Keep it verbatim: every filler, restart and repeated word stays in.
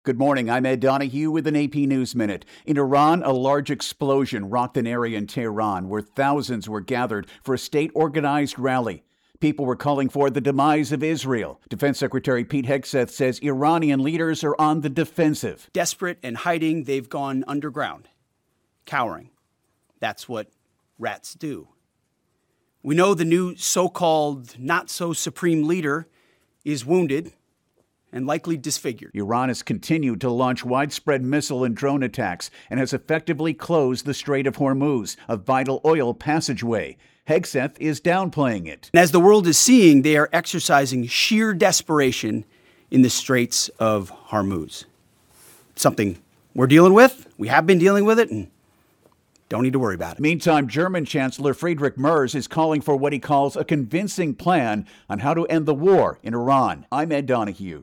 Good morning, I'm Ed Donahue with an A P News Minute. In Iran, a large explosion rocked an area in Tehran where thousands were gathered for a state-organized rally. People were calling for the demise of Israel. Defense Secretary Pete Hegseth says Iranian leaders are on the defensive. Desperate and hiding, they've gone underground, cowering. That's what rats do. We know the new so-called not-so-supreme leader is wounded and likely disfigured. Iran has continued to launch widespread missile and drone attacks and has effectively closed the Strait of Hormuz, a vital oil passageway. Hegseth is downplaying it. And as the world is seeing, they are exercising sheer desperation in the Straits of Hormuz. Something we're dealing with. We have been dealing with it, and don't need to worry about it. Meantime, German Chancellor Friedrich Merz is calling for what he calls a convincing plan on how to end the war in Iran. I'm Ed Donahue.